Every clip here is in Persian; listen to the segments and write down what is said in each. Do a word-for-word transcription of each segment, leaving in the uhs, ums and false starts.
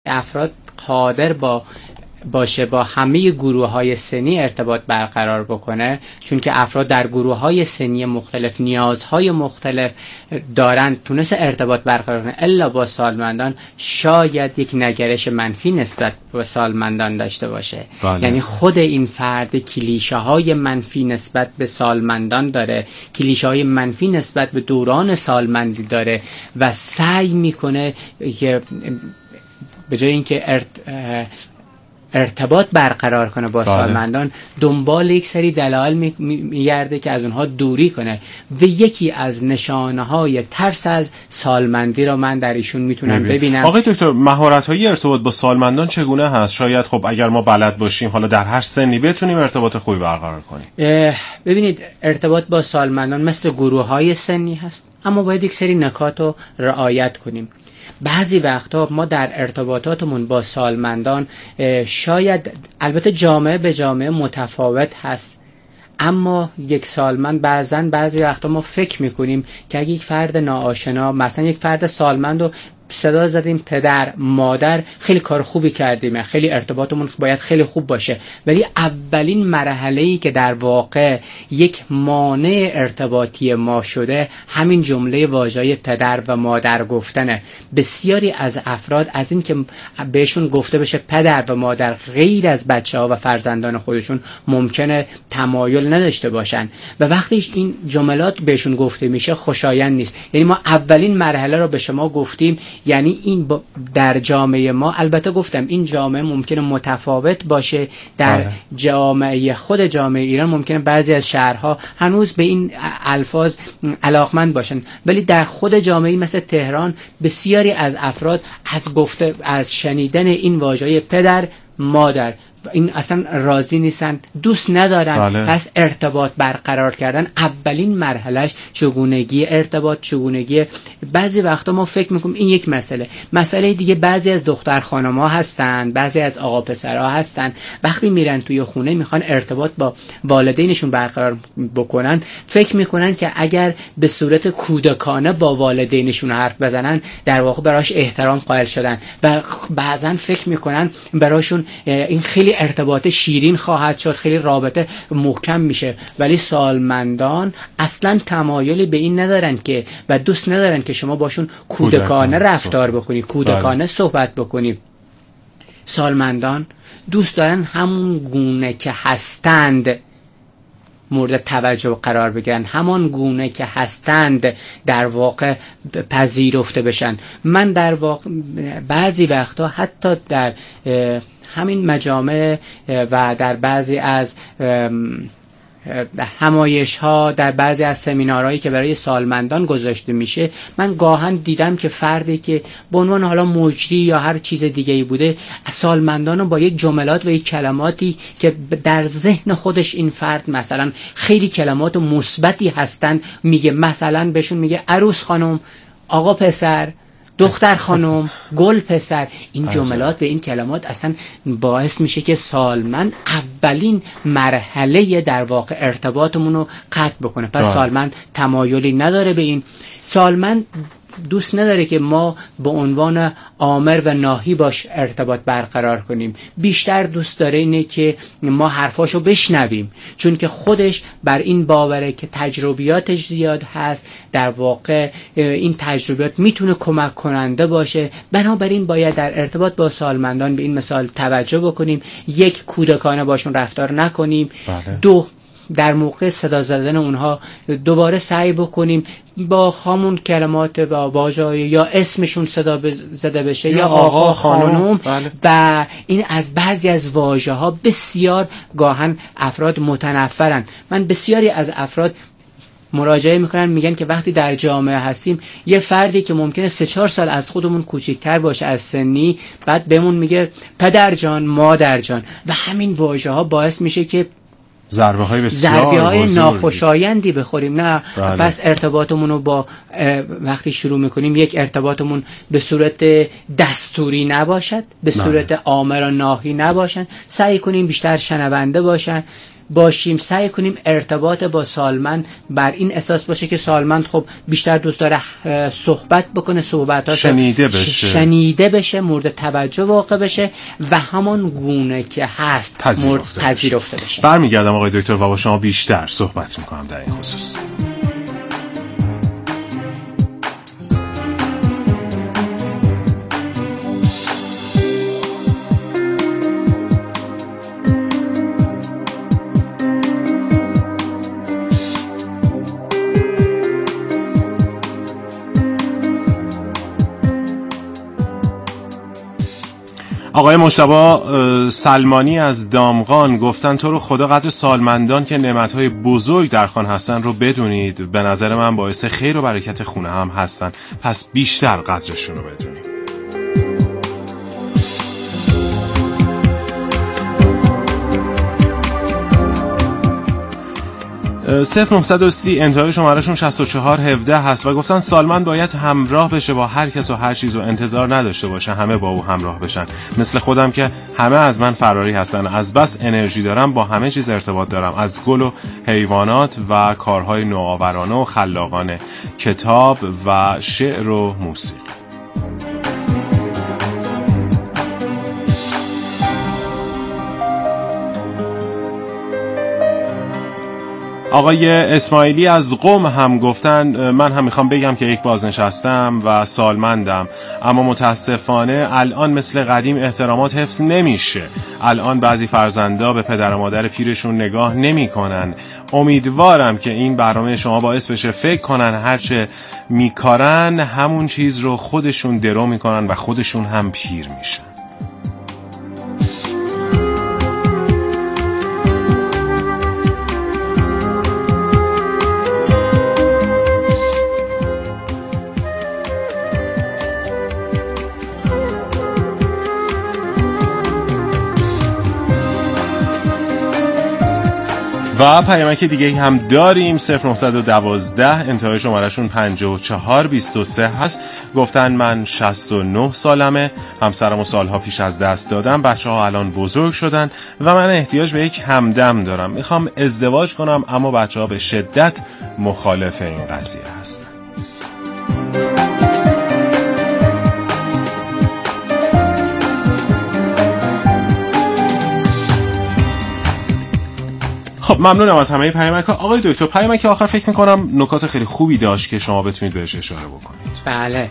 افراد قادر با باشه با همه گروه های سنی ارتباط برقرار بکنه، چون که افراد در گروه های سنی مختلف نیازهای مختلف دارن، تونست ارتباط برقرار کنه. الا با سالمندان شاید یک نگرش منفی نسبت به سالمندان داشته باشه. بله. یعنی خود این فرد کلیشه های منفی نسبت به سالمندان داره، کلیشه های منفی نسبت به دوران سالمندی داره و سعی میکنه که به جای اینکه ارت ارتباط برقرار کنه با بله. سالمندان، دنبال یک سری دلایل میگرده که از اونها دوری کنه و یکی از نشانه های ترس از سالمندی رو من در ایشون میتونم ببینم. آقای دکتر، مهارت های ارتباط با سالمندان چگونه هست؟ شاید خب اگر ما بلد باشیم حالا در هر سنی بتونیم ارتباط خوبی برقرار کنیم. ببینید، ارتباط با سالمندان مثل گروه های سنی هست، اما باید یک سری نکات رو رعایت کنیم. بعضی وقتا ما در ارتباطاتمون با سالمندان شاید، البته جامعه به جامعه متفاوت هست، اما یک سالمند بعضن بعضی وقتا ما فکر میکنیم که اگه یک فرد ناآشنا، مثلا یک فرد سالمند رو صدا زدیم پدر مادر، خیلی کار خوبی کردیم، خیلی ارتباطمون باید خیلی خوب باشه، ولی اولین مرحله‌ای که در واقع یک مانع ارتباطی ما شده همین جمله واژه پدر و مادر گفتنه. بسیاری از افراد از این که بهشون گفته بشه پدر و مادر، غیر از بچه‌ها و فرزندان خودشون ممکنه تمایل نداشته باشن و وقتی این جملات بهشون گفته میشه خوشایند نیست. یعنی ما اولین مرحله رو به شما گفتیم، یعنی این در جامعه ما، البته گفتم این جامعه ممکنه متفاوت باشه، در آه. جامعه خود جامعه ایران ممکنه بعضی از شهرها هنوز به این الفاظ علاقمند باشن، ولی در خود جامعه مثل تهران بسیاری از افراد از گفته از شنیدن این واژه پدر مادر این اصلا راضی نیستن، دوست ندارن. بله. پس ارتباط برقرار کردن اولین مرحلهش چگونگی ارتباط، چگونگی. بعضی وقتا ما فکر میکنیم این یک مسئله مسئله دیگه بعضی از دختر خانم‌ها هستن، بعضی از آقا پسرها هستن، وقتی میرن توی خونه میخوان ارتباط با والدینشون برقرار بکنن، فکر میکنن که اگر به صورت کودکانه با والدینشون حرف بزنن در واقع براش احترام قائل شدن و بعضن فکر میکنن براشون این خیلی ارتباط شیرین خواهد شد، خیلی رابطه محکم میشه، ولی سالمندان اصلا تمایلی به این ندارن که و دوست ندارن که شما باشون کودکانه رفتار بکنی، کودکانه صحبت بکنی. سالمندان دوست دارن همون گونه که هستند مورد توجه قرار بگیرن، همان گونه که هستند در واقع پذیرفته بشن. من در واقع بعضی وقتا حتی در همین مجامع و در بعضی از همایش ها، در بعضی از سمینارهایی که برای سالمندان گذاشته میشه، من گاهن دیدم که فردی که به عنوان حالا مجری یا هر چیز دیگه ای بوده، سالمندان رو با یک جملات و یک کلماتی که در ذهن خودش این فرد مثلا خیلی کلمات مثبتی هستن میگه، مثلا بهشون میگه عروس خانم، آقا پسر، دختر خانم، گل پسر. این جملات و این کلمات اصلا باعث میشه که سالمند اولین مرحله در واقع ارتباطمون رو قطع بکنه. پس آه. سالمند تمایلی نداره به این. سالمند دوست نداره که ما به عنوان آمر و ناهی باش ارتباط برقرار کنیم، بیشتر دوست داره اینه که ما حرفاشو بشنویم، چون که خودش بر این باوره که تجربیاتش زیاد هست، در واقع این تجربیات میتونه کمک کننده باشه. بنابراین باید در ارتباط با سالمندان به این مثال توجه بکنیم، یک، کودکانه باشون رفتار نکنیم. بله. دو، در موقع صدا زدن اونها دوباره سعی بکنیم با همون کلمات و واژه یا اسمشون صدا زده بشه یا, یا آقا خانم. بله. و این از بعضی از واژه ها بسیار گاهن افراد متنفرن. من بسیاری از افراد مراجعه میکنن میگن که وقتی در جامعه هستیم یه فردی که ممکنه سه چهار سال از خودمون کوچکتر باشه از سنی، بعد بهمون میگه پدر جان، مادر جان، و همین واژه ها باعث میشه که ضربه های بسیار ضربه های ناخوشایندی بخوریم. نه. بله. پس ارتباطمون رو با وقتی شروع میکنیم یک ارتباطمون به صورت دستوری نباشد، به صورت آمر و ناهی نباشن، سعی کنیم بیشتر شنونده باشن. باشیم سعی کنیم ارتباط با سالمند بر این اساس باشه که سالمند خب بیشتر دوست داره صحبت بکنه، صحبتاش شنیده بشه شنیده بشه مورد توجه واقع بشه و همان گونه که هست پذیرفته, پذیرفته بشه. برمیگردم آقای دکتر و با شما بیشتر صحبت میکنم در این خصوص. آقای مجتبی سلمانی از دامغان گفتن تو رو خدا قدر سالمندان که نعمتهای بزرگ در خان هستن رو بدونید، به نظر من باعث خیر و برکت خونه هم هستن، پس بیشتر قدرشون رو بدونید. صفر نه سی انتهای شمارهشون شصت و چهار هفده هست و گفتن سالمند باید همراه بشه با هر کس و هر چیز و انتظار نداشته باشه همه با او همراه بشن. مثل خودم که همه از من فراری هستن، از بس انرژی دارم با همه چیز ارتباط دارم، از گل و حیوانات و کارهای نوآورانه و خلاقانه، کتاب و شعر و موسیقی. آقای اسماعیلی از قم هم گفتن من هم میخوام بگم که یک بازنشستم و سالمندم، اما متاسفانه الان مثل قدیم احترامات حفظ نمیشه. الان بعضی فرزندا به پدر و مادر پیرشون نگاه نمیکنن. امیدوارم که این برنامه شما باعث بشه فکر کنن هرچه میکارن همون چیز رو خودشون درو میکنن و خودشون هم پیر میشن. و پیامک دیگه هم داریم. صفر نه یک دو انتهای شمارهشون پنجاه و چهار بیست و سه هست. گفتن من شصت و نه سالمه، همسرم و سالها پیش از دست دادم، بچه ها الان بزرگ شدن و من احتیاج به یک همدم دارم. میخوام ازدواج کنم اما بچه ها به شدت مخالف این قضیه هستن. خب ممنونم از همه پیامک‌ها. آقای دکتر پیامک آخر فکر می‌کنم نکات خیلی خوبی داشت که شما بتونید بهش اشاره بکنید. بله،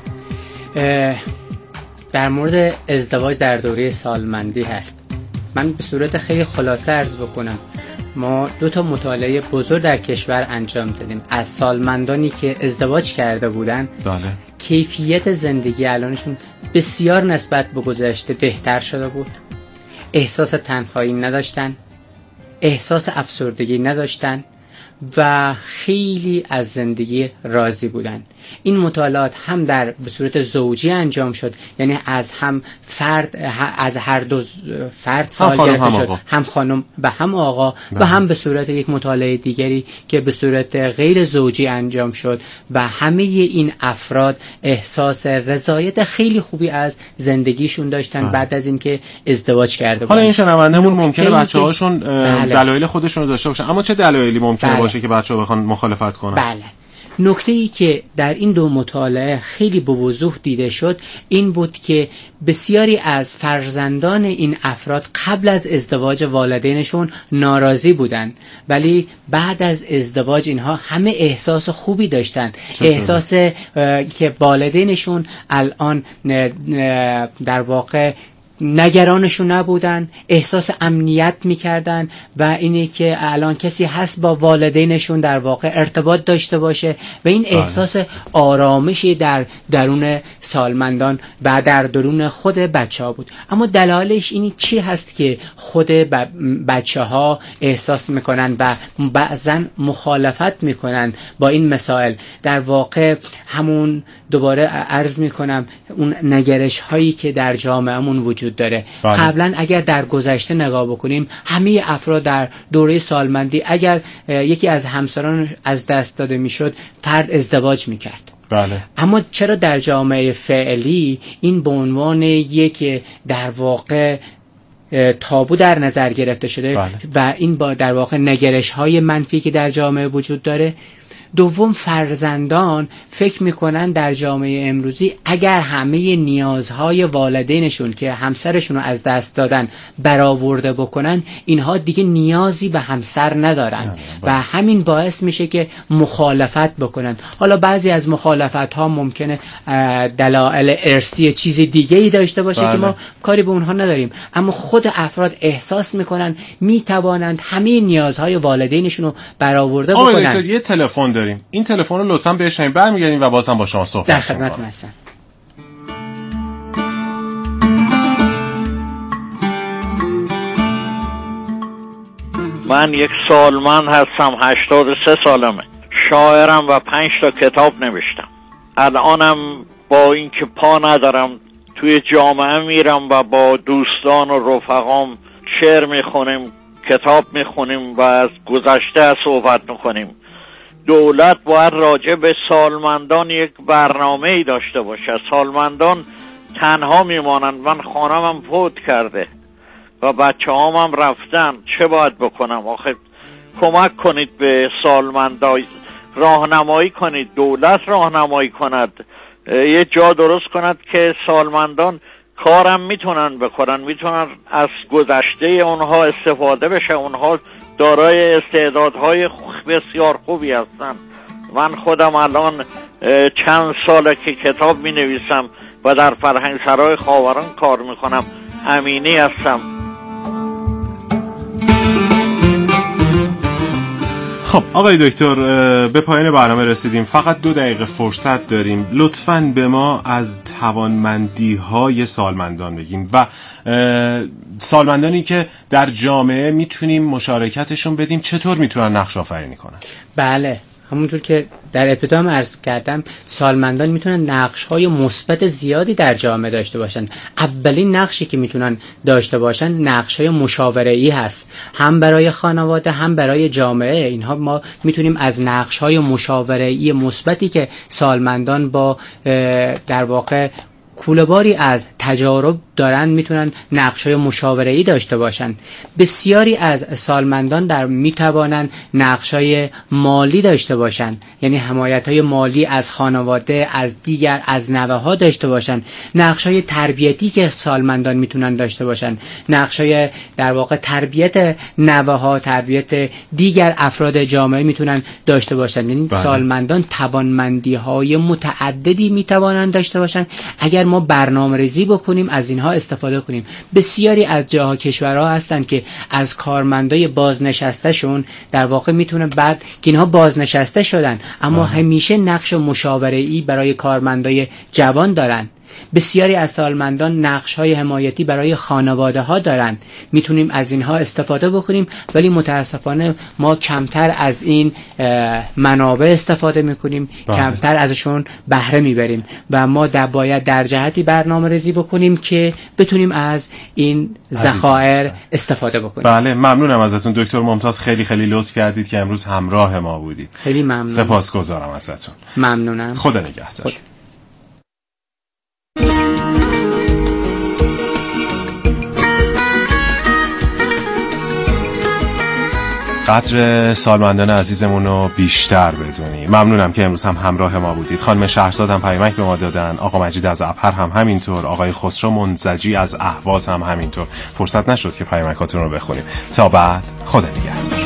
در مورد ازدواج در دوره سالمندی هست. من به صورت خیلی خلاصه عرض بکنم، ما دو تا مطالعه بزرگ در کشور انجام دادیم از سالمندانی که ازدواج کرده بودن. بله. کیفیت زندگی الانشون بسیار نسبت به گذشته بهتر شده بود، احساس تنهایی نداشتن، احساس افسردگی نداشتن و خیلی از زندگی راضی بودن. این مطالعات هم در به صورت زوجی انجام شد، یعنی از هم فرد از هر دو فرد سال گرفته شد، هم خانم و هم آقا بله. و هم به صورت یک مطالعه دیگری که به صورت غیر زوجی انجام شد و همه این افراد احساس رضایت خیلی خوبی از زندگیشون داشتن بله. بعد از اینکه ازدواج کرده بودن. حالا این شنوندهمون ممکنه بچه‌هاشون بله. دلایل خودشون رو داشته باشن، اما چه دلایلی ممکنه بله. باشه که بچه‌ها بخوان مخالفت کنن؟ بله. نکته‌ای که در این دو مطالعه خیلی به وضوح دیده شد این بود که بسیاری از فرزندان این افراد قبل از ازدواج والدینشون ناراضی بودند، ولی بعد از ازدواج اینها همه احساس خوبی داشتند، احساس که والدینشون الان در واقع نگرانشون نبودن، احساس امنیت میکردن و اینه که الان کسی هست با والدینشون در واقع ارتباط داشته باشه و این احساس آرامشی در درون سالمندان و در درون خود بچه ها بود. اما دلایلش این چی هست که خود بچه ها احساس میکنن و بعضا مخالفت میکنن با این مسائل؟ در واقع همون دوباره عرض میکنم اون نگرش هایی که در جامعهمون وجود داره. بله. قبلا اگر در گذشته نگاه بکنیم همه افراد در دوره سالمندی اگر یکی از همسران از دست داده میشد فرد ازدواج میکرد. بله. اما چرا در جامعه فعلی این به عنوان یک در واقع تابو در نظر گرفته شده. بله. و این با در واقع نگرش های منفی که در جامعه وجود داره. دوم، فرزندان فکر میکنن در جامعه امروزی اگر همه نیازهای والدینشون که همسرشون رو از دست دادن برآورده بکنن، اینها دیگه نیازی به همسر ندارن و همین باعث میشه که مخالفت بکنن. حالا بعضی از مخالفت ها ممکنه دلایل ارثی چیز دیگه ای داشته باشه بله. که ما کاری به اونها نداریم، اما خود افراد احساس میکنن میتوانند همه نیازهای والدینشون رو برآورده بکنن. یه تلفن داریم، این تلفن رو لطفاً بشنویم، برمیگردیم و بازم با شما صحبت در خدمتتون هستم. من یک سالمند هستم، هشتاد و سه سالمه، شاعرم و پنج تا کتاب نوشتم. الانم با اینکه پا ندارم توی جامعه میرم و با دوستان و رفقام شعر میخونیم، کتاب میخونیم و از گذشته صحبت میکنیم. دولت باید راجع به سالمندان یک برنامه‌ای داشته باشه. سالمندان تنها میمانند. من خانمم فوت کرده و بچه هامم رفتن، چه باید بکنم؟ آخه کمک کنید به سالمندان، راهنمایی کنید، دولت راهنمایی کند، یه جا درست کند که سالمندان کارم میتونن بکنن، میتونن از گذشته اونها استفاده بشه. اونها دارای استعدادهای بسیار خوبی هستن. من خودم الان چند ساله که کتاب می نویسم و در فرهنگسرای خاوران کار می کنم. امینی هستم. خب آقای دکتر، به پایان برنامه رسیدیم. فقط دو دقیقه فرصت داریم. لطفاً به ما از توانمندی های سالمندان بگین و سالمندانی که در جامعه میتونیم مشارکتشون بدیم چطور میتونن نقش آفرینی کنن. بله، همونطور که در ابتدا عرض کردم، سالمندان میتونن نقش‌های مثبت زیادی در جامعه داشته باشن. اولین نقشی که میتونن داشته باشن نقش‌های مشاوره‌ای هست، هم برای خانواده هم برای جامعه. اینها ما میتونیم از نقش‌های مشاوره‌ای مثبتی که سالمندان با در واقع کوله‌باری از تجارب دارن میتونن نقش‌های مشاوره‌ای داشته باشن. بسیاری از سالمندان در میتوانن نقش‌های مالی داشته باشن، یعنی حمایت‌های مالی از خانواده، از دیگر، از نوه‌ها داشته باشن. نقش‌های تربیتی که سالمندان میتونن داشته باشن، نقش‌های در واقع تربیت نوه‌ها، تربیت دیگر افراد جامعه میتونن داشته باشن. یعنی بله. سالمندان توانمندی‌های متعددی میتوانن داشته باشن اگر ما برنامه‌ریزی بکنیم، از اینها استفاده کنیم. بسیاری از جاها کشورها هستن که از کارمندای بازنشسته شون در واقع میتونه بعد که اینها بازنشسته شدن اما آه. همیشه نقش مشاوره‌ای برای کارمندای جوان دارن. بسیاری از سالمندان نقش‌های حمایتی برای خانواده ها دارن، میتونیم از اینها استفاده بکنیم، ولی متاسفانه ما کمتر از این منابع استفاده میکنیم، بله. کمتر ازشون بهره میبریم و ما در باید در جهتی برنامه ریزی بکنیم که بتونیم از این ذخایر استفاده بکنیم. بله، ممنونم ازتون دکتر ممتاز، خیلی خیلی لطف کردید که امروز همراه ما بودید. خیلی ممنون. سپاسگزارم ازتون. ممنونم. خدا نگهدار. قدر سالمندان عزیزمون رو بیشتر بدونیم. ممنونم که امروز هم همراه ما بودید. خانم شهرزاد هم پیامک به ما دادن، آقا مجید از ابهر هم همینطور، آقای خسرو منزجی از اهواز هم همینطور. فرصت نشد که پیامکاتون رو بخونیم. تا بعد، خدا نگهدار.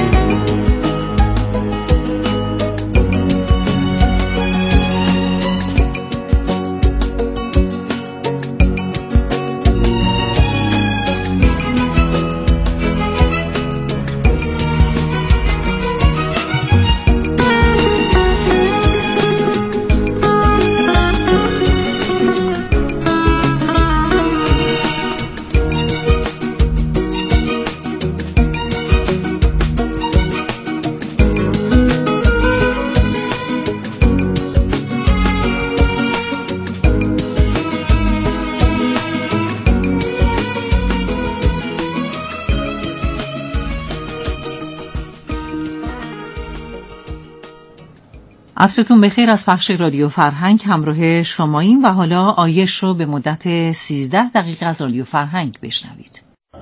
عصرتون بخیر. از پخش رادیو فرهنگ همراه شماییم و حالا آیش رو به مدت سیزده دقیقه از رادیو فرهنگ بشنوید.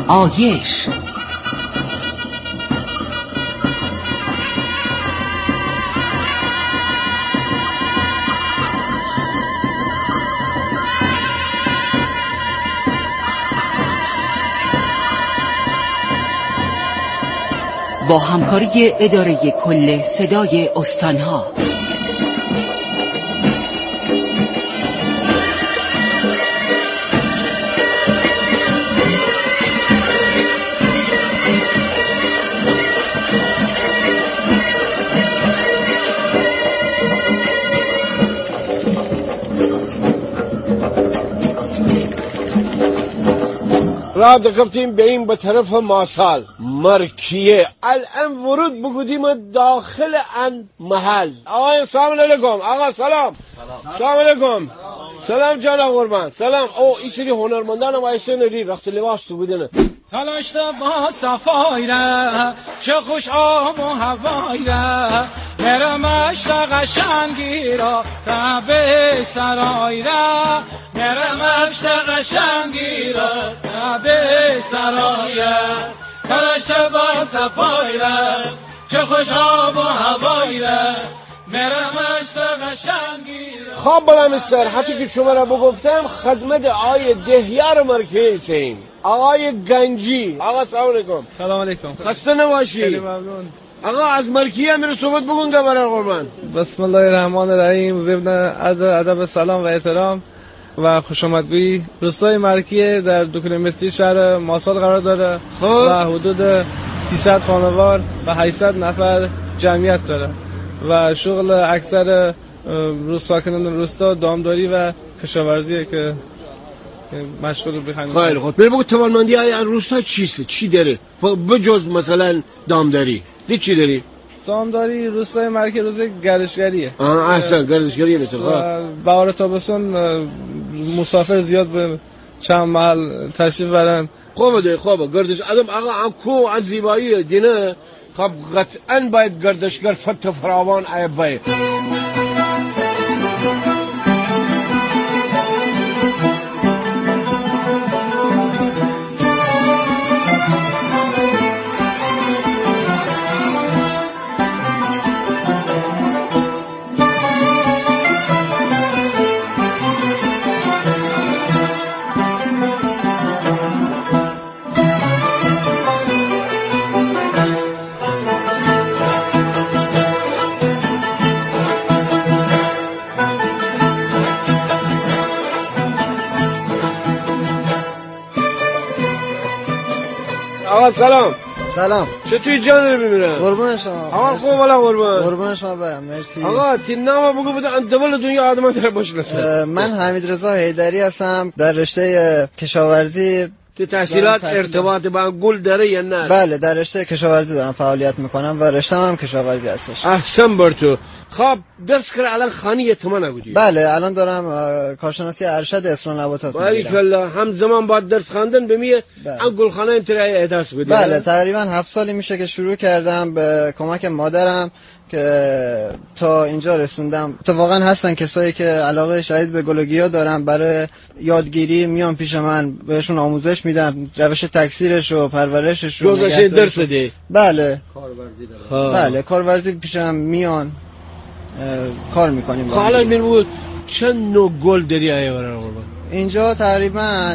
آیش. با همکاری اداره کل صدای استانها. راه دکفتیم به این به طرف ماسال مرکیه. الان ورود بگودیم داخل ان محل. آقای سلام علیکم. آقا سلام. سلام علیکم. سلام جان قربان. سلام. او این سری هنرمندان هم ایسته نری رخت لباس تو بدنه. تلاشت با صفای را چه خوش آب و هوای را مرم اشتاق شنگی را تابه سرای را مرم اشتاق شنگی را تابه سرای را تلاشت با صفای را چه خوش آب و هوای را مرم اشتاق شنگی را. خواب بلم استراحتی که شما را بگفتم خدمت آقای دهیار مرکز این آقای گنجی. آقا سلام علیکم. سلام علیکم. خسته نباشی. خیلی ممنون. آقا از مرکیه میره صحبت بگون که برای قربان. بسم الله الرحمن الرحیم. ضمن ادب سلام و احترام و خوش آمدگویی. روستای مرکیه در دو کیلومتری شهر ماسال قرار داره و حدود سیصد خانوار و هشتصد نفر جمعیت داره و شغل اکثر روز ساکنان روستا دامداری و کشاورزیه که مشغول بخوایم. خیلی خوب. بگو توانمندی های روستا چیست؟ چی داره؟ بجز مثلا دامداری دی چی داری؟ دامداری روستای مرکز روز گردشگریه. آه احسن گردشگریه مثلا. بهار تابستون مسافر زیاد به چند محل تشریف برن. خوبه ده خوبه گردش آدم آقا هم کو از زیبایی دینه خب قطعا باید گردشگر فت فراوان عیب باید. آقا سلام. سلام. چطوری جان رو ببینم؟ قربون شما. آقا خوب والا قربان. قربون شما برم. مرسی. آقا تین نام بگو بده انتبال دنیا آدم تر بشناسه. من حمید رضا حیدری هستم. در رشته کشاورزی تو تحصیلات ارتباط با گل داره یا نه؟ بله در رشته کشاورزی دارم فعالیت میکنم و رشته‌ام هم کشاورزی هستش. احسن بر تو. خب درس کر الان خانی تو نبودی؟ بله الان دارم کارشناسی ارشد اصلاح نباتات میگیرم. باریکلا. همزمان با درس خواندن به میه ان گلخانه انترای احداث بدی. بله تقریبا هفت سالی میشه که شروع کردم به کمک مادرم که تا اینجا رسوندم. اتفاقا هستن کسایی که علاقه شدید به گل و گیاه دارن برای یادگیری میان پیش من بهشون آموزش میدم روش تکثیرش و پرورشش رو گذاشته درس ده. بله کارورزی داره. بله کارورزی پیشم میان کار میکنیم. حالا میرو چند نوع گل داری آیه برای اینجا تقریبا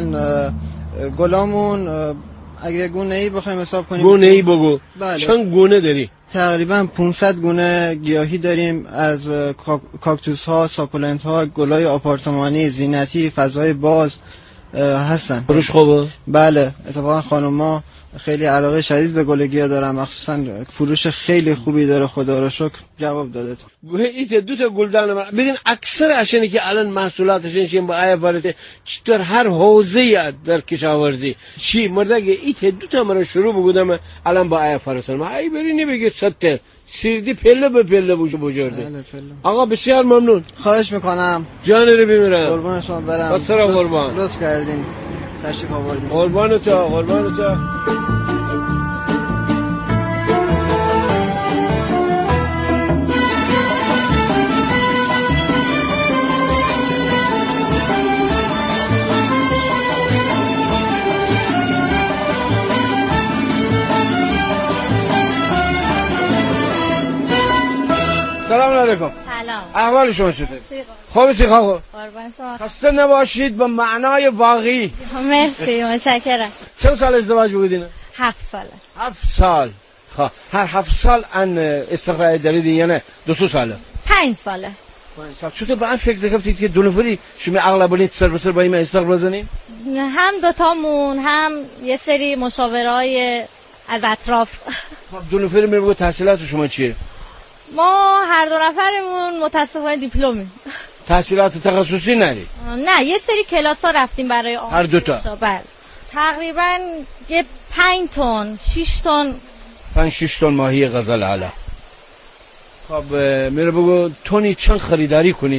گلامون اگه گونه ای بخوایم حساب کنیم گونه ای بگو. بله. چند گونه داری؟ تقریبا پانصد گونه گیاهی داریم از کاکتوس ها، ساکولنت ها، گلای آپارتمانی، زینتی، فضای باز هستن. فروش خوبه؟ بله اتفاقا خانوما خیلی علاقه شدید به گل گیاه دارن مخصوصا فروش خیلی خوبی داره خدا رو شکر جواب داده. ایت دو تا گلدان ببین اکثر اشینی که الان محصولاتشون با آیه برسه در هر حوزه در کشاورزی چی مردگه ایت دو تا مرا شروع بگودم الان با آیه فرستم ای بری نمیگه صد سیردی پله به پله بوجو بجورده. آقا بسیار ممنون. خواهش میکنم. جان رو بمیرم. قربان شما برم. بسیار قربان. لطف کردین. تشریف آوردین. قربان تو قربان تو. علیکم. سلام. احوال شما چطوره؟ خوبی خواهر؟ قربان شما. خسته نباشید به معنای واقعی. مرسی متشکرم. چند سال ازدواج بودین؟ هفت ساله. هفت سال. خب هر هفت سال ان استقرار دارید یا نه؟ دو سه ساله. پنج ساله. پنج سال. چطور به این فکر کردید که دو نفری شما اغلبیت سر به سر با این استقرار بزنید؟ هم دوتامون هم یه سری مشاورای از اطراف. خب دو نفری میگه تحصیلات شما چیه؟ ما هر دو نفرمون متاسفانه دیپلمیم. تحصیلات تخصصی نداری؟ نه یه سری کلاس ها رفتیم برای هر دو تا. بله. تقریبا یه پنج تن شش تن پنج شش تن ماهی غزل علا. خب میره بگو تونی چند خریداری کنید؟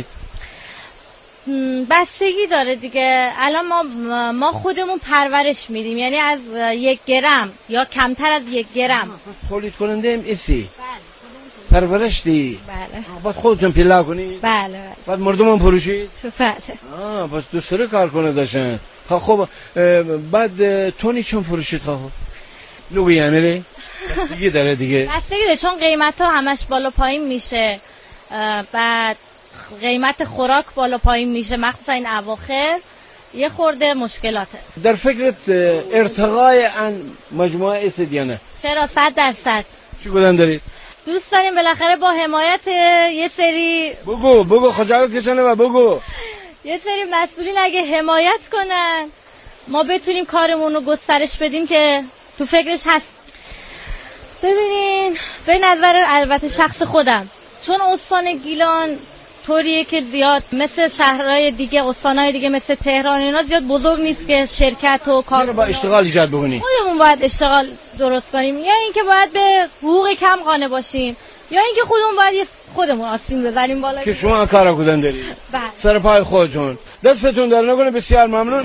بستگی داره دیگه. الان ما ما خودمون پرورش میدیم، یعنی از یک گرم یا کمتر از یک گرم تولید کننده ام اسی. بله. پرورش دی. بله. بعد خودتون پیلا کنید؟ بله. بله. بعد مردم هم فروشید؟ بله. آه پس دو سره کار کنه داشتن. خب خب بعد تونی چون فروشید خب؟ لوگی امیره؟ بستگی داره دیگه. بستگی داره چون قیمت ها همش بالا پایین میشه. بعد قیمت خوراک بالا پایین میشه، مخصوصا این اواخر یه خورده مشکلاته. در فکرت ارتقای ان مجموعه است یا نه؟ چرا؟ صد درصد. چی گفتن دارید؟ دوست داریم بالاخره با حمایت یه سری بگو بگو خجالت کشانه و بگو یه سری مسئولین اگه حمایت کنن ما بتونیم کارمون رو گسترش بدیم که تو فکرش هست. ببینین به نظر البته شخص خودم، چون استان گیلان طوریه که زیاد مثل شهرهای دیگه، استانهای دیگه مثل تهران اینا زیاد بزرگ نیست که شرکت و کار با اشتغال ایجاد بکنیم. خودمون باید اشتغال درست کنیم، یا اینکه باید به حقوق کم قانع باشیم، یا اینکه خودمون باید خودمون آستین بزنیم بالا. که شما کارا کردن دارید. بله. سر پای خودتون. دستتون در نکنه. بسیار ممنون.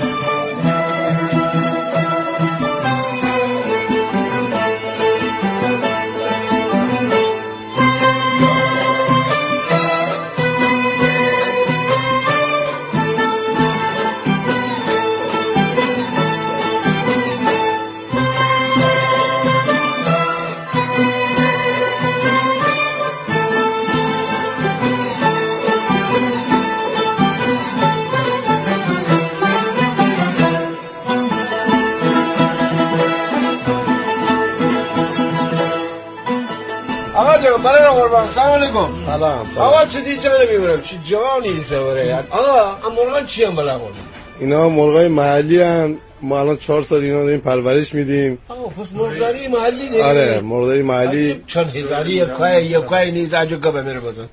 برای قربان سلام علیکم. سلام. آقا چه دیگه نمیبرم چه جوانی سواره. آقا ام مرغان چی ام بالا قربان؟ اینا مرغای محلی ان. ما الان چهار سال اینا داریم پرورش میدیم. آقا پس مرغداری محلی دیگه. آره مرغداری محلی. چند هزاری یک کای یک کای نیز اجو گبه میره بازن.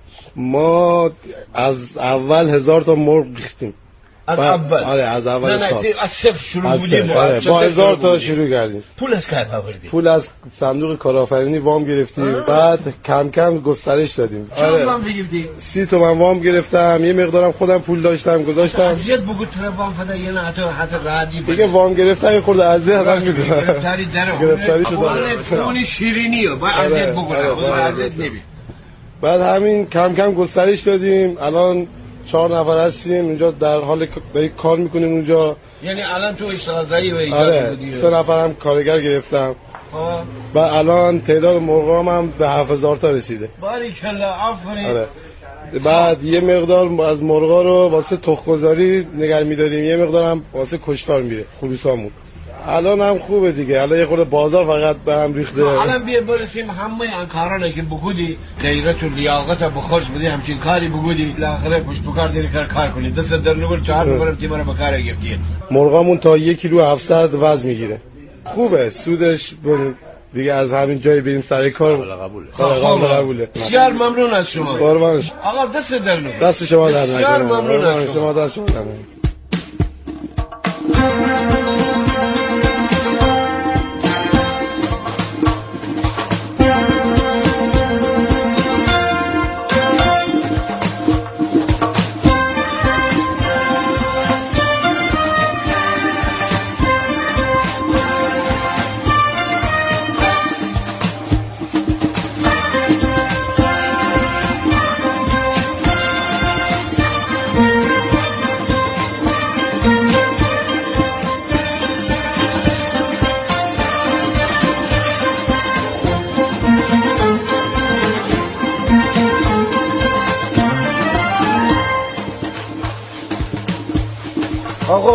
ما از اول هزار تا مرغ ریختیم. از اول. آره از اول سال. نه نه از صفر شروع بودیم. آره با هزار تا شروع کردیم. پول از کی آوردی؟ پول از صندوق کارآفرینی وام گرفتیم. بعد کم کم گسترش دادیم. آره. چند وام گرفتی؟ سی تومن وام گرفتم. یه مقدارم خودم پول داشتم گذاشتم. اذیت بگو تو وام فدا یه نه حتی حتی رادی. دیگه وام گرفتم یه خورده اذیت هم میکنه. گرفتاری داره. گرفتاری شده. خونی شیرینیه. با اذیت بگو. با اذیت نمی. بعد همین کم کم گسترش دادیم. الان چهار نفر هستیم اونجا در حال کار میکنیم اونجا. یعنی الان تو اشتغال زایی و ایجاد آره بودی؟ سه نفرم کارگر گرفتم. آه. و الان تعداد مرغام هم به هفت هزار تا رسیده. باریکلا آفرین. آره. بعد یه مقدار از مرغا رو واسه تخم‌گذاری نگه می‌داریم، یه مقدار هم واسه کشتار میره خروسامون. الان هم خوبه دیگه. الان یه خورده بازار فقط به هم ریخته. الان بیا برسیم همه این کارانه که بگودی غیرت و لیاقت بخورش بدی همچین کاری بگودی لاخره پشت بکار دیگه کار کار کنی. دست در نگور چهار میکنم تیم رو به کار گرفتی. مرغامون تا یک کیلو هفتصد وزن میگیره. خوبه سودش دیگه. از همین جای بریم سر کار قبوله. قابل قبوله. بسیار ممنون از شما. قربانش. آقا دست در نگور. دست شما در نگور. بسیار ممنون از شما. دست شما در نگور.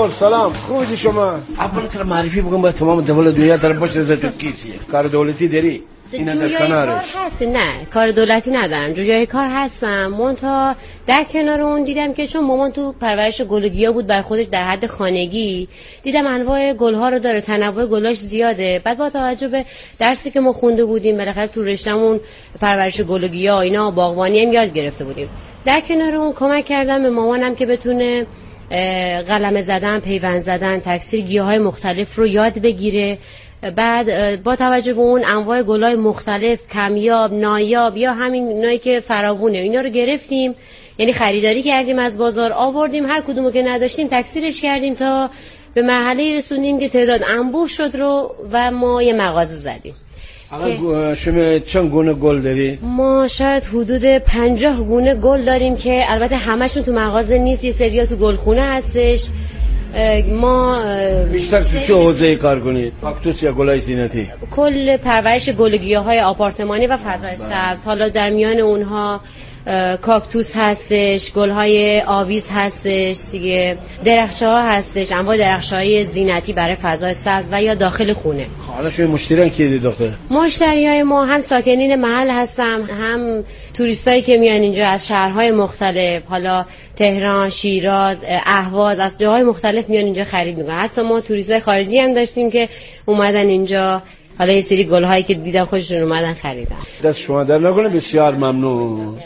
دکتر سلام، خوبی شما؟ اول تر معرفی بگم با تمام دولت دنیا طرف باشه از تو کیسیه. کار دولتی داری؟ اینا در کنارش. هستی؟ نه کار دولتی ندارم، جوجای کار هستم. منتها در کنار اون دیدم که چون مامان تو پرورش گل و گیا بود بر خودش در حد خانگی، دیدم انواع گل‌ها رو داره، تنوع گلاش زیاده. بعد با توجه به درسی که ما خونده بودیم بالاخره تو رشتهمون پرورش گل و گیا اینا باغبانی هم یاد گرفته بودیم. در کنار اون کمک کردم به مامانم که بتونه قلمه زدن، پیوند زدن، تکثیر گیاهای مختلف رو یاد بگیره. بعد با توجه به اون انواع گلای مختلف، کمیاب، نایاب یا همین اونایی که فراوونه، اینا رو گرفتیم، یعنی خریداری کردیم از بازار، آوردیم، هر کدومو که نداشتیم تکثیرش کردیم تا به مرحله رسوندیم که تعداد انبوه شد رو و ما یه مغازه زدیم. آقا شما چند گونه گل داری؟ ما شاید حدود پنجاه گونه گل داریم که البته همشون تو مغازه نیست، یه سریا تو گلخونه هستش. ما بیشتر تو چه حوزه‌ای کار کنید؟ کاکتوس یا گلای زینتی؟ کل پرورش گل و گیاهای آپارتمانی و فضای سبز. حالا در میان اونها کاکتوس هستش، گل‌های آویز هستش دیگه، درخشه‌ها هستش، انواع درخشه‌های زینتی برای فضای سبز و یا داخل خونه. حالا شما مشتریان کیه دکتر؟ مشتریای ما هم ساکنین محل هستن، هم توریستایی که میان اینجا از شهرهای مختلف، حالا تهران، شیراز، اهواز، از جاهای مختلف میان اینجا خرید میکنن. حتی ما توریستای خارجی هم داشتیم که اومدن اینجا، حالا یه سری گل‌هایی که دیدم خوششون اومدن خریدن. دست شما در نکنه، بسیار ممنون.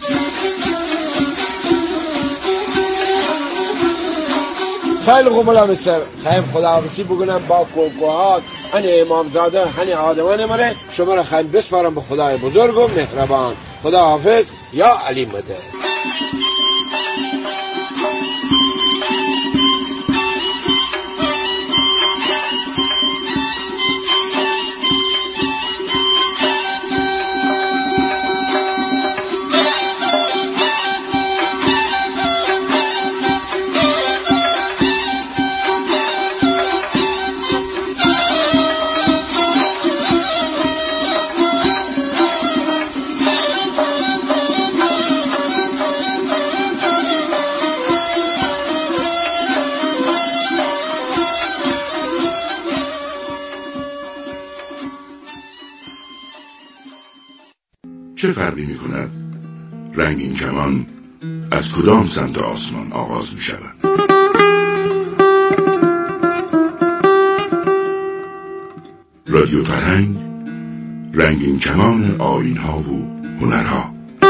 خیلی خوب ملا مستر، خیلی خداحافظی بگونم با کوکوهات، هنی امامزاده، هنی آدمان مره، شما را خیلی بسپارم به خدای بزرگ و مهربان. خداحافظ یا علی مده. چه فرقی می کند رنگین کمان از کدام سمت آسمان آغاز می شود؟ رادیو فرهنگ، رنگین کمان آیین ها و هنرها.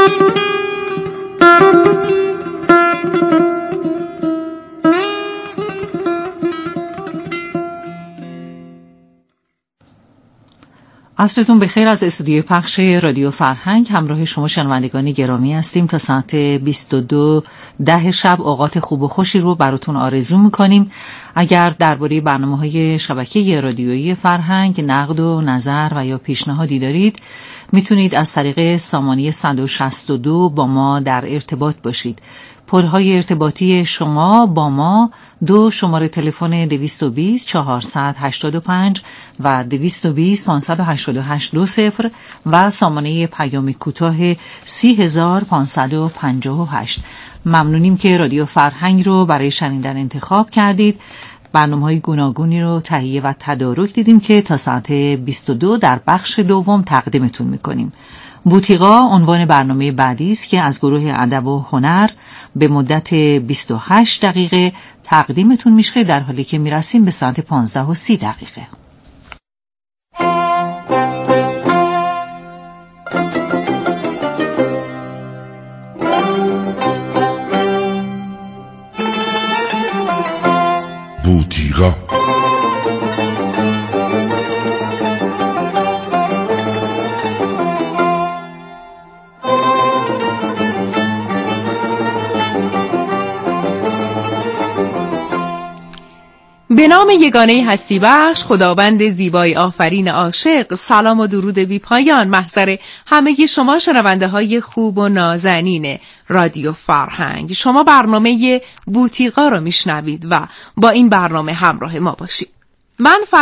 عصرتون بخیر از استودیوی پخش رادیو فرهنگ. همراه شما شنوندگان گرامی هستیم تا ساعت بیست و دو ده شب. اوقات خوب و خوشی رو براتون آرزو میکنیم. اگر درباره برنامه‌های شبکه رادیویی فرهنگ نقد و نظر و یا پیشنهادی دارید، میتونید از طریق سامانه صد و شصت و دو با ما در ارتباط باشید. پل‌های ارتباطی شما با ما دو شماره تلفن دویست و بیست چهارصد و هشتاد و پنج و دویست و بیست پانصد و هشتاد و هشت دو صفر و سامانه پیام کوتاه سی هزار پانصد و پنجاه و هشت. ممنونیم که رادیو فرهنگ رو برای شنیدن انتخاب کردید. برنامه‌های گوناگونی رو تهیه و تدارک دیدیم که تا ساعت بیست و دو در بخش دوم تقدیمتون میکنیم. بوتیقا عنوان برنامه بعدی است که از گروه ادب و هنر به مدت بیست و هشت دقیقه تقدیمتون میشه، در حالی که میرسیم به ساعت پانزده و سی دقیقه. بوتیقا به نام یگانه هستی بخش، خداوند زیبای آفرین عاشق، سلام و درود بی پایان محضر همه شما شنونده های خوب و نازنین رادیو فرهنگ. شما برنامه بوتیقا رو میشنوید و با این برنامه همراه ما باشید. من